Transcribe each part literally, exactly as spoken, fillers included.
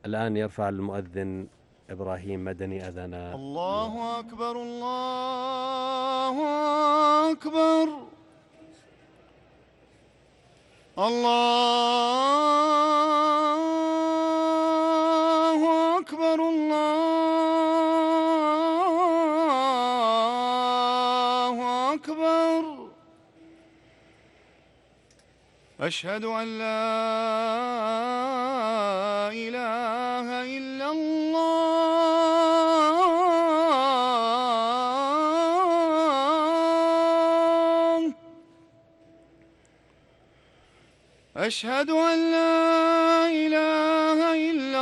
الآن يرفع المؤذن إبراهيم مدني أذان الظهر. الله أكبر الله أكبر الله أكبر الله أكبر. أشهد أن لا إله إلا الله. أشهد أن لا إله إلا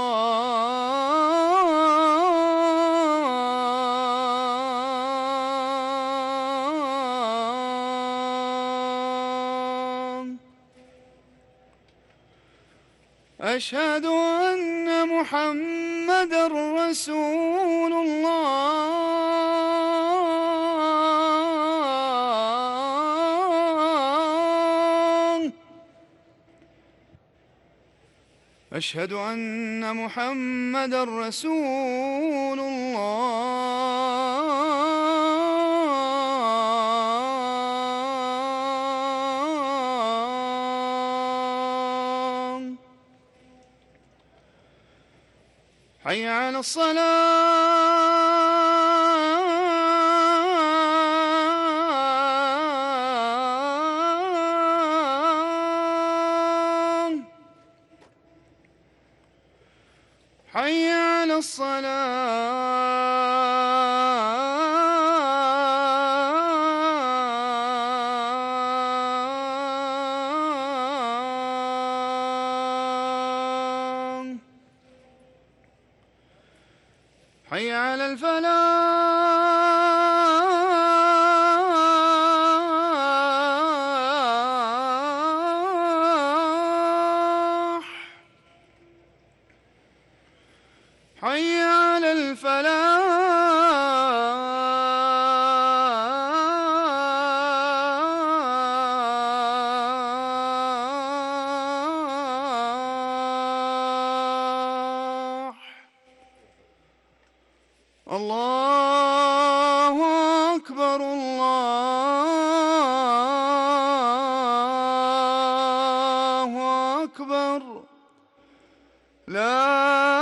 الله. أشهد أن محمدًا رسول الله. أشهد أن محمدًا رسول الله. حي على الصلاة. حي على الصلاة. حي على الفلاح. حي على الفلاح. الله أكبر الله أكبر. لا